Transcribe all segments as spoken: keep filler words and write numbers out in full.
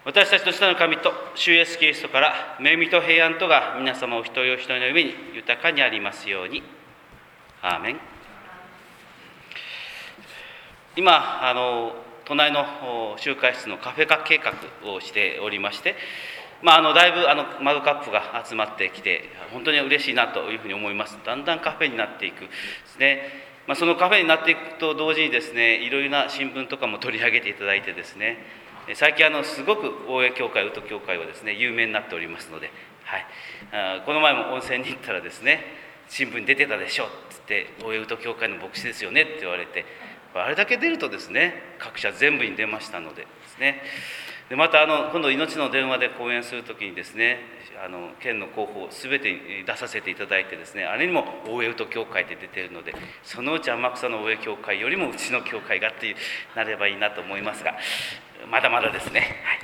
私たちの父なる神と主イエスキリストから恵みと平安とが皆様お一人お一人の上に豊かにありますように。アーメン。今あの隣の集会室のカフェ化計画をしておりまして、まあ、あのだいぶあのマグカップが集まってきて本当に嬉しいなというふうに思います。だんだんカフェになっていくですね。まあ、そのカフェになっていくと同時にですね、いろいろな新聞とかも取り上げていただいてですね、最近あのすごく大江教会、宇都教会はですね有名になっておりますので、はい、あこの前も温泉に行ったらですね、新聞に出てたでしょって言って、大江宇都教会の牧師ですよねって言われて、あれだけ出るとですね、各社全部に出ましたのでですね。でまたあの今度命の電話で講演するときにですね、あの県の広報すべてに出させていただいてですね、あれにも大江宇都教会って出ているので、そのうち天草の大江教会よりもうちの教会がっていうなればいいなと思いますが、まだまだですね。はい、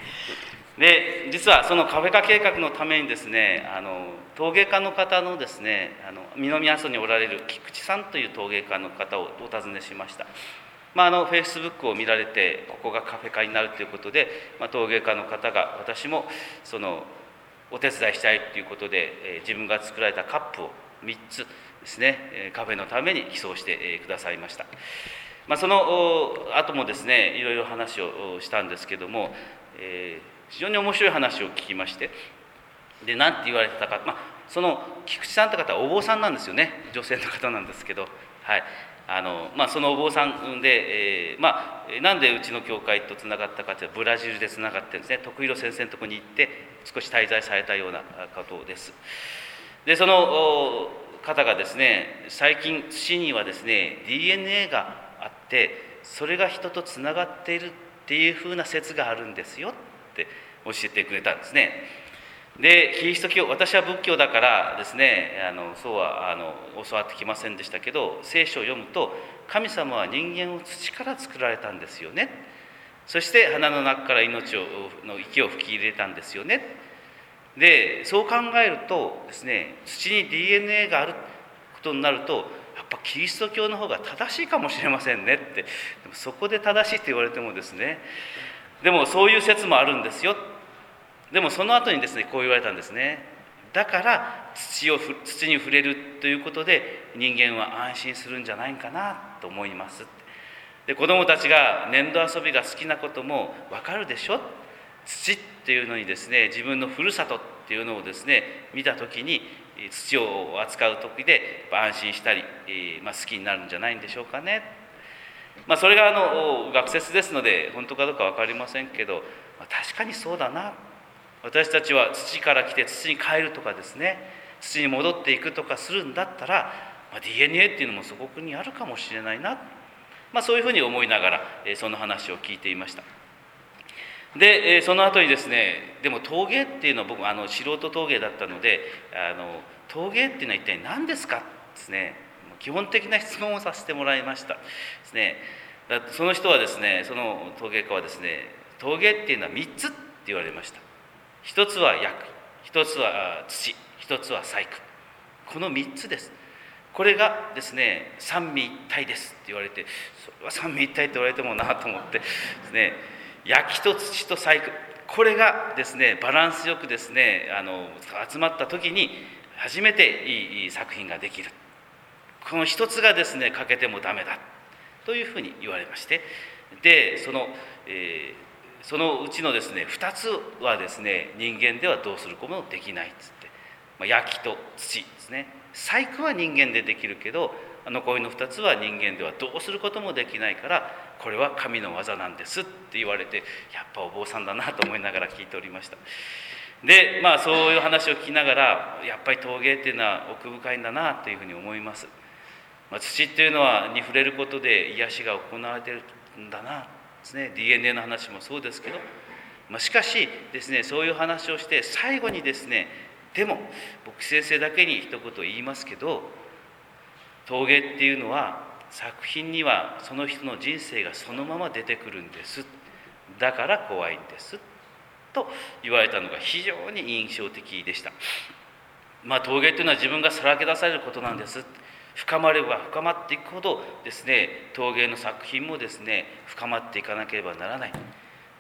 で実はそのカフェ化計画のためにですね、あの陶芸家の方のですね、あの南阿蘇におられる菊池さんという陶芸家の方をお尋ねしました。まあ、あのフェイスブックを見られて、ここがカフェ化になるということで、まあ、陶芸家の方が私もそのお手伝いしたいということで、えー、自分が作られたカップをみっつですね、カフェのために寄贈してくださいました。まあ、その後もですね、いろいろ話をしたんですけども、えー、非常に面白い話を聞きまして、で何て言われてたか、まあ、その菊池さんって方はお坊さんなんですよね。女性の方なんですけど、はい、あのまあ、そのお坊さんで、えーまあ、なんでうちの教会とつながったかというと、ブラジルでつながってるんですね。徳弘先生のところに行って少し滞在されたようなことです。でその方がですね、最近土にはですね ディーエヌエー があって、それが人とつながっているっていうふうな説があるんですよって教えてくれたんですね。でキリスト教、私は仏教だからですね、あのそうはあの教わってきませんでしたけど、聖書を読むと神様は人間を土から作られたんですよね。そして鼻の中から命をの息を吹き入れたんですよね。でそう考えるとですね、土に ディーエヌエー があることになると、やっぱキリスト教の方が正しいかもしれませんねって。でもそこで正しいって言われてもですね、でもそういう説もあるんですよ。でもその後にですね、こう言われたんですね。だから土を土に触れるということで人間は安心するんじゃないかなと思います。で子どもたちが粘土遊びが好きなことも分かるでしょ。土っていうのにですね、自分のふるさとっていうのをですね見た時に、土を扱う時で安心したり、えーまあ、好きになるんじゃないんでしょうかね。まあ、それがあの学説ですので本当かどうか分かりませんけど、まあ、確かにそうだな。私たちは土から来て土に帰るとかですね、土に戻っていくとかするんだったら、まあ、ディーエヌエー っていうのもそこにあるかもしれないな、まあ、そういうふうに思いながら、えー、その話を聞いていました。で、えー、その後にですね、でも陶芸っていうのは僕あの素人陶芸だったので、あの陶芸っていうのは一体何ですかですね、基本的な質問をさせてもらいましたですね。だその人はですね、その陶芸家はですね、陶芸っていうのはみっつって言われました。一つは薬、一つは土、一つは細工。このみっつです。これがですね、三位一体ですって言われて、それは三位一体って言われてもなと思ってですね、焼と土と細工、これがですね、バランスよくですね、あの集まった時に初めていい作品ができる。この一つがですね、欠けてもダメだというふうに言われまして、で、その、えーそのうちのですねふたつはですね、人間ではどうすることもできないっつって、まあ、焼と土ですね。細工は人間でできるけど、残りのふたつは人間ではどうすることもできないから、これは神の技なんですって言われて、やっぱお坊さんだなと思いながら聞いておりました。でまあそういう話を聞きながら、やっぱり陶芸っていうのは奥深いんだなというふうに思います。まあ、土っていうのはに触れることで癒しが行われているんだなですね、ディーエヌエー の話もそうですけど、まあ、しかしですね、そういう話をして最後にですね、でも僕先生だけに一言言いますけど、陶芸っていうのは作品にはその人の人生がそのまま出てくるんです。だから怖いんですと言われたのが非常に印象的でした。まあ陶芸っていうのは自分がさらけ出されることなんです。深まれば深まっていくほどですね、陶芸の作品もですね深まっていかなければならない。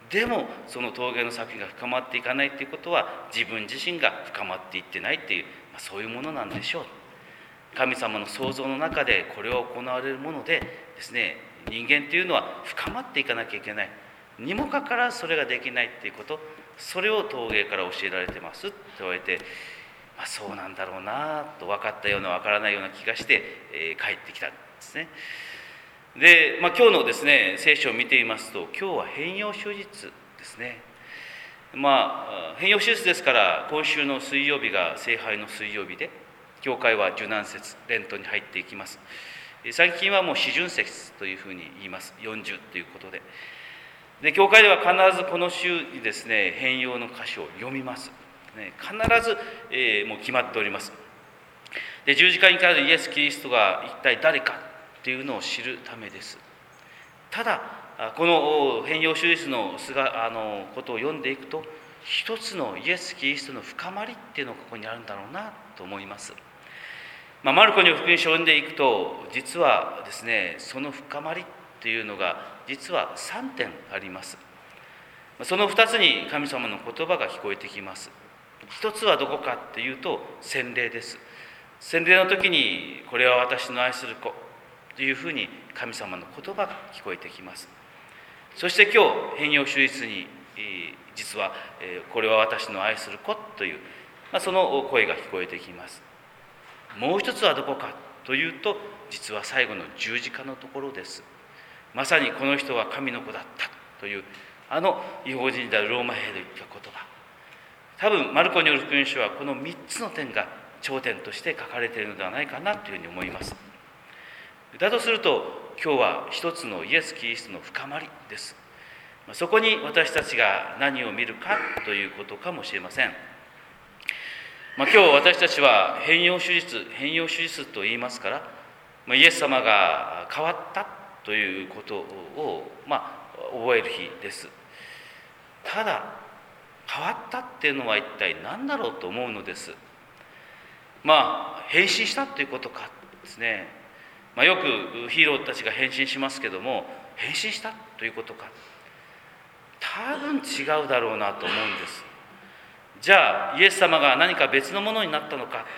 でもその峠の先が深まっていかないということは、自分自身が深まっていってないっていう、まあ、そういうものなんでしょう。神様の創造の中でこれは行われるものでですね、人間というのは深まっていかなきゃいけないにもかかわらずそれができないっていうこと、それを陶芸から教えられてますって言われて、まあ、そうなんだろうなと分かったような分からないような気がして、えー、帰ってきたんですね。で、まあ、今日のですね聖書を見ていますと、今日は変容手術ですね。まあ変容手術ですから、今週の水曜日が聖杯の水曜日で、教会は受難節レントに入っていきます。最近はもう四旬節というふうに言います。よんじゅうということで。で、教会では必ずこの週にですね、変容の箇所を読みます。ね、必ず、えー、もう決まっております。で、十字架にかかるイエス・キリストが一体誰かというのを知るためです。ただ、この変容手術のあのことを読んでいくと、一つのイエス・キリストの深まりっていうのがここにあるんだろうなと思います。まあ、マルコに福音書を読んでいくと、実はですね、その深まりっていうのが実はさんてんあります。そのふたつに神様の言葉が聞こえてきます。一つはどこかっていうと、洗礼です。洗礼の時に、これは私の愛する子というふうに神様の言葉が聞こえてきます。そして今日変容手術に、実はこれは私の愛する子という、まあ、その声が聞こえてきます。もう一つはどこかというと、実は最後の十字架のところです。まさにこの人は神の子だったという、あの異邦人であるローマ兵の言った言葉、多分マルコによる福音書はこのみっつの点が頂点として書かれているのではないかなというふうに思います。だとすると、今日は一つのイエス・キリストの深まりです。そこに私たちが何を見るかということかもしれません。まあ、今日私たちは変容手術、変容手術と言いますから、まあ、イエス様が変わったということを、まあ、覚える日です。ただ、変わったっていうのは一体何だろうと思うのです。まあ、変身したということかですね。まあ、よくヒーローたちが変身しますけども、変身したということか。多分違うだろうなと思うんです。じゃあイエス様が何か別のものになったのか、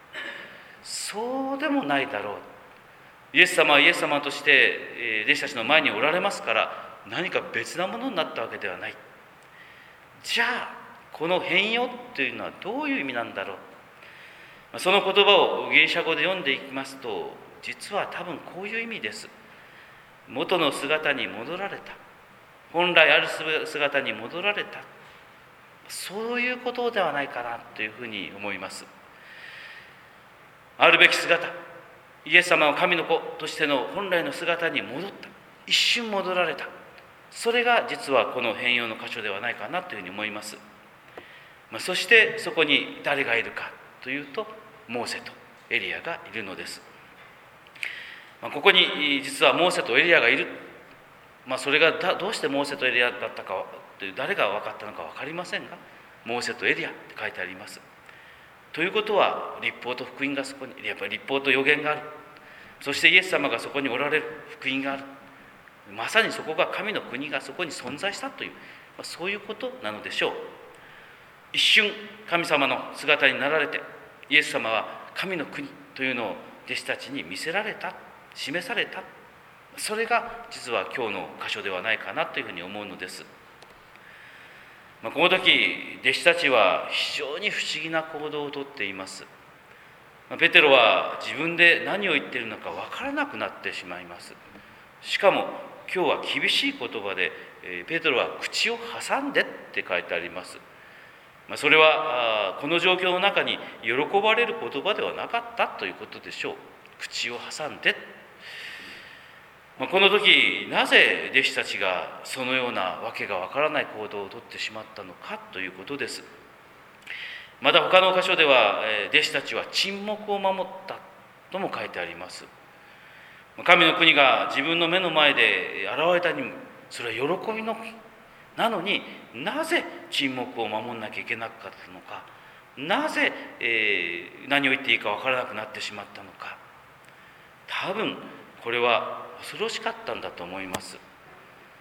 そうでもないだろう。イエス様はイエス様として弟子たちの前におられますから、何か別なものになったわけではない。じゃあこの変容というのはどういう意味なんだろう。その言葉をギリシャ語で読んでいきますと、実は多分こういう意味です。元の姿に戻られた、本来ある姿に戻られた、そういうことではないかなというふうに思います。あるべき姿、イエス様は神の子としての本来の姿に戻った、一瞬戻られた、それが実はこの変容の箇所ではないかなというふうに思います。まあ、そしてそこに誰がいるかというと、モーセとエリアがいるのです。まあ、ここに実はモーセとエリアがいる、まあ、それがどうしてモーセとエリアだったかという、誰が分かったのか分かりませんが、モーセとエリアって書いてあります。ということは、律法と福音がそこに、やっぱり律法と預言がある、そしてイエス様がそこにおられる、福音がある、まさにそこが神の国がそこに存在したという、そういうことなのでしょう。一瞬神様の姿になられて、イエス様は神の国というのを弟子たちに見せられた、示された、それが実は今日の箇所ではないかなというふうに思うのです。まあ、この時弟子たちは非常に不思議な行動をとっています。まあ、ペテロは自分で何を言っているのか分からなくなってしまいます。しかも今日は厳しい言葉で、えー、ペテロは口を挟んでって書いてあります。まあ、それはこの状況の中に喜ばれる言葉ではなかったということでしょう。口を挟んで、まあ、この時なぜ弟子たちがそのようなわけがわからない行動をとってしまったのかということです。また他の箇所では弟子たちは沈黙を守ったとも書いてあります。神の国が自分の目の前で現れたにも、それは喜びのなのに、なぜ沈黙を守んなきゃいけなかったのか、なぜ、えー、何を言っていいか分からなくなってしまったのか。多分これは恐ろしかったんだと思います。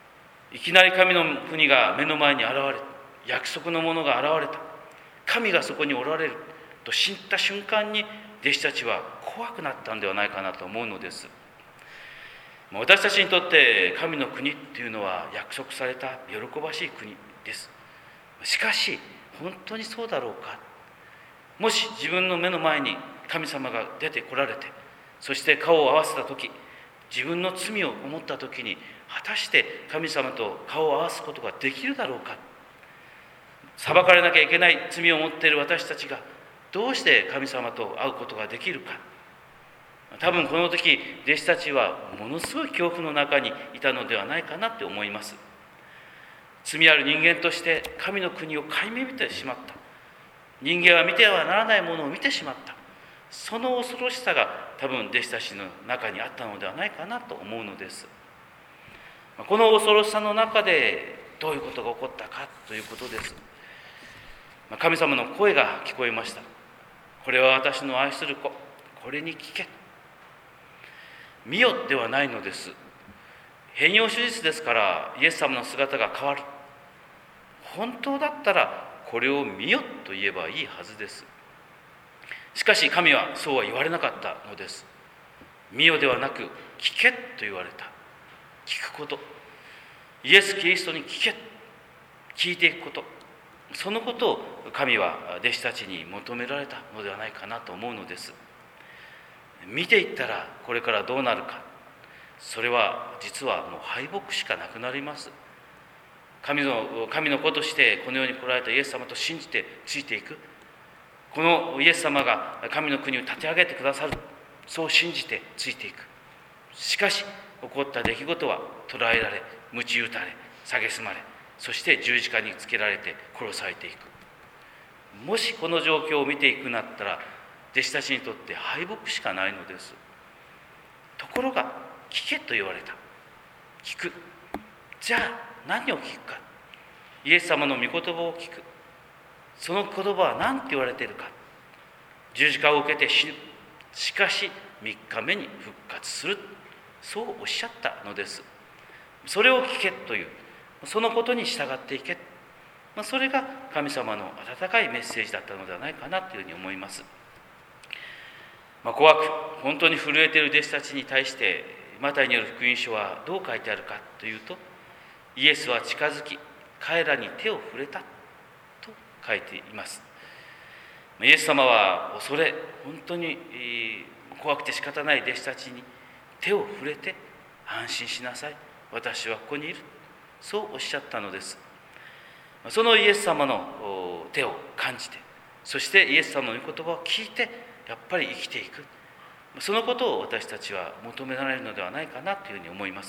いきなり神の国が目の前に現れ、約束のものが現れた、神がそこにおられると知った瞬間に、弟子たちは怖くなったんではないかなと思うのです。私たちにとって神の国っていうのは約束された喜ばしい国です。しかし本当にそうだろうか。もし自分の目の前に神様が出てこられて、そして顔を合わせた時、自分の罪を思った時に、果たして神様と顔を合わすことができるだろうか。裁かれなきゃいけない罪を持っている私たちがどうして神様と会うことができるか。多分この時弟子たちはものすごい恐怖の中にいたのではないかなって思います。罪ある人間として神の国を顧みてしまった。人間は見てはならないものを見てしまった。その恐ろしさが多分弟子たちの中にあったのではないかなと思うのです。この恐ろしさの中でどういうことが起こったかということです。神様の声が聞こえました。これは私の愛する子、これに聞け。見よではないのです。変容手術ですからイエス様の姿が変わる。本当だったらこれを見よと言えばいいはずです。しかし神はそうは言われなかったのです。見よではなく聞けと言われた。聞くこと、イエス・キリストに聞け、聞いていくこと、そのことを神は弟子たちに求められたのではないかなと思うのです。見ていったらこれからどうなるか、それは実はもう敗北しかなくなります。神の、神の子としてこの世に来られたイエス様と信じてついていく。このイエス様が神の国を立て上げてくださる、そう信じてついていく。しかし起こった出来事は捕らえられ、鞭打たれ、蔑まれ、そして十字架につけられて殺されていく。もしこの状況を見ていくなったら弟子たちにとって敗北しかないのです。ところが聞けと言われた。聞く。じゃあ何を聞くか。イエス様の御言葉を聞く。その言葉は何て言われているか。十字架を受けて死ぬ。しかしみっかめに復活する。そうおっしゃったのです。それを聞けという、そのことに従っていけ。それが神様の温かいメッセージだったのではないかなというふうに思います。まあ、怖く本当に震えている弟子たちに対してマタイによる福音書はどう書いてあるかというと、イエスは近づき彼らに手を触れたと書いています。イエス様は恐れ、本当に怖くて仕方ない弟子たちに手を触れて、安心しなさい、私はここにいる、そうおっしゃったのです。そのイエス様の手を感じて、そしてイエス様の御言葉を聞いてやっぱり生きていく、そのことを私たちは求められるのではないかなというふうに思います。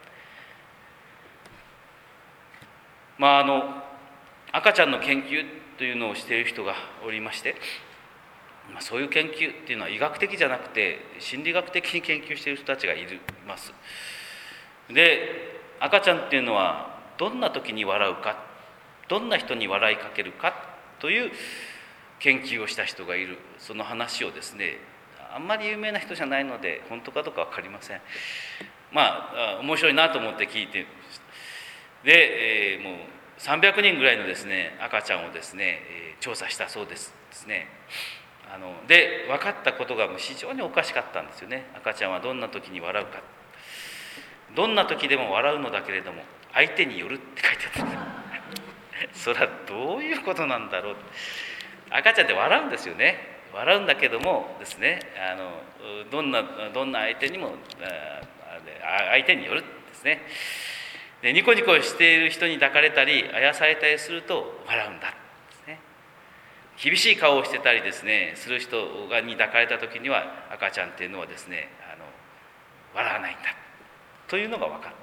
まああの赤ちゃんの研究というのをしている人がおりまして、まあ、そういう研究っていうのは医学的じゃなくて心理学的に研究している人たちがいます。で、赤ちゃんっていうのはどんな時に笑うか、どんな人に笑いかけるかという研究をした人がいる。その話をですね、あんまり有名な人じゃないので本当かどうか分かりません。まあ面白いなと思って聞いて、で、えー、もうさんびゃくにんぐらいのですね赤ちゃんをですね、えー、調査したそうですですね。あので分かったことが非常におかしかったんですよね。赤ちゃんはどんな時に笑うか、どんな時でも笑うのだけれども相手によるって書いてあったそれはどういうことなんだろう。赤ちゃんって笑うんですよね。笑うんだけどもですね、あのどんなどんな相手にも相手によるですね。で、ニコニコしている人に抱かれたりあやされたりすると笑うんだですね。厳しい顔をしてたりですねする人に抱かれた時には赤ちゃんっていうのはですね、あの笑わないんだというのが分かった。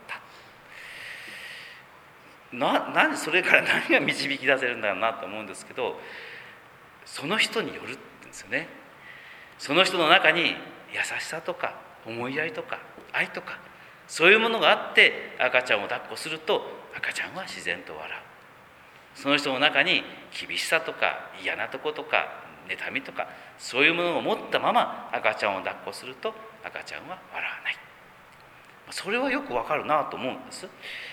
な何それから何が導き出せるんだろうなと思うんですけど、その人によるんですよね。その人の中に優しさとか思いやりとか愛とかそういうものがあって赤ちゃんを抱っこすると赤ちゃんは自然と笑う。その人の中に厳しさとか嫌なとことか妬みとかそういうものを持ったまま赤ちゃんを抱っこすると赤ちゃんは笑わない。それはよくわかるなと思うんです。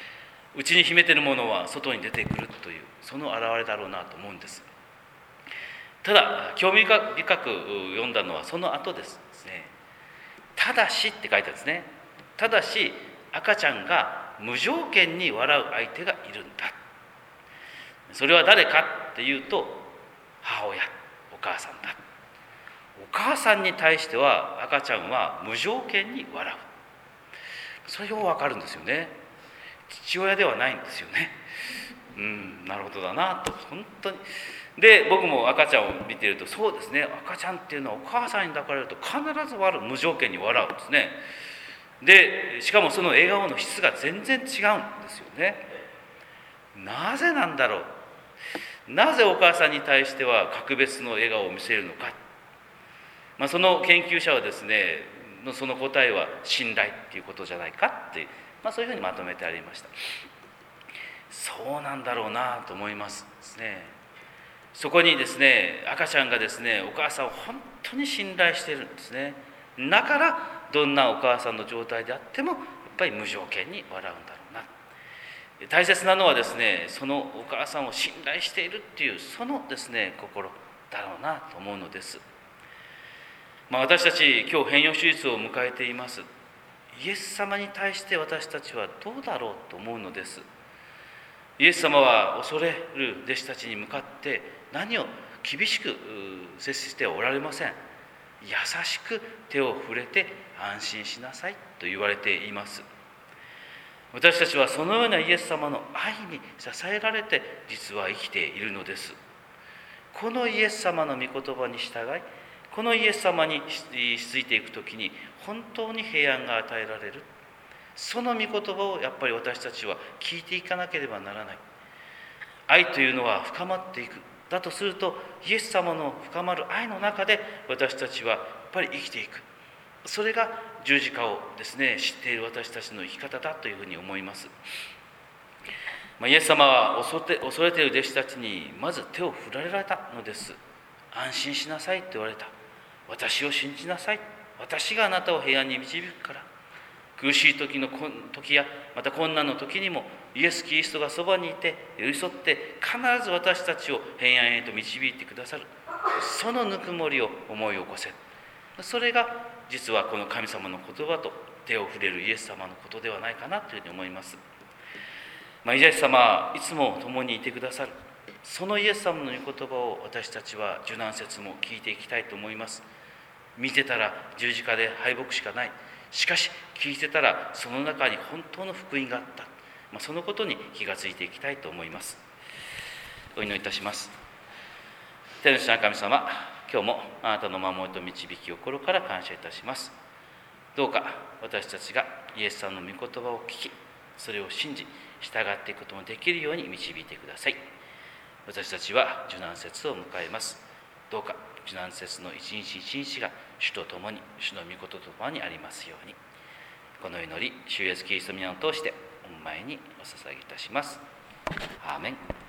内に秘めているものは外に出てくるという、その表れだろうなと思うんです。ただ興味深く読んだのはその後ですね。ただしって書いてあるんですね。ただし赤ちゃんが無条件に笑う相手がいるんだ。それは誰かっていうと、母親、お母さんだ。お母さんに対しては赤ちゃんは無条件に笑う。それよくわかるんですよね。父親ではないんですよね。うん、なるほどだなと、本当に。で、僕も赤ちゃんを見ていると、そうですね、赤ちゃんっていうのはお母さんに抱かれると必ず笑う、無条件に笑うんですね。で、しかもその笑顔の質が全然違うんですよね。なぜなんだろう。なぜお母さんに対しては格別の笑顔を見せるのか。まあ、その研究者はですね、その答えは信頼っていうことじゃないかって、まあ、そういうふうにまとめてありました。そうなんだろうなと思いますですね。そこにですね、赤ちゃんがですね、お母さんを本当に信頼しているんですね。だからどんなお母さんの状態であってもやっぱり無条件に笑うんだろうな。大切なのはですね、そのお母さんを信頼しているっていうそのですね心だろうなと思うのです。まあ、私たち今日変容手術を迎えています。イエス様に対して私たちはどうだろうと思うのです。イエス様は恐れる弟子たちに向かって何を厳しく接しておられません。優しく手を触れて安心しなさいと言われています。私たちはそのようなイエス様の愛に支えられて実は生きているのです。このイエス様の御言葉に従い、このイエス様についていくときに本当に平安が与えられる。その御言葉をやっぱり私たちは聞いていかなければならない。愛というのは深まっていく。だとするとイエス様の深まる愛の中で私たちはやっぱり生きていく。それが十字架をですね知っている私たちの生き方だというふうに思います。まあ、イエス様は恐れて、恐れている弟子たちにまず手を振られたのです。安心しなさいと言われた。私を信じなさい。私があなたを平安に導くから。苦しい時の時やまた困難の時にもイエス・キリストがそばにいて寄り添って必ず私たちを平安へと導いてくださる。そのぬくもりを思い起こせ。それが実はこの神様の言葉と手を触れるイエス様のことではないかなというふうに思います。まあ、イエス様はいつも共にいてくださる。そのイエス様の御言葉を私たちは受難節も聞いていきたいと思います。見てたら十字架で敗北しかない。しかし聞いてたらその中に本当の福音があった、まあ、そのことに気がついていきたいと思います。お祈りいたします。天の父なる神様、今日もあなたの守りと導きを心から感謝いたします。どうか私たちがイエス様の御言葉を聞き、それを信じ従っていくこともできるように導いてください。私たちは受難節を迎えます。どうか受難節の一日一日が主と共に、主の御事と共にありますように。この祈り、主イエスキリストの皆を通して御前にお捧げいたします。アーメン。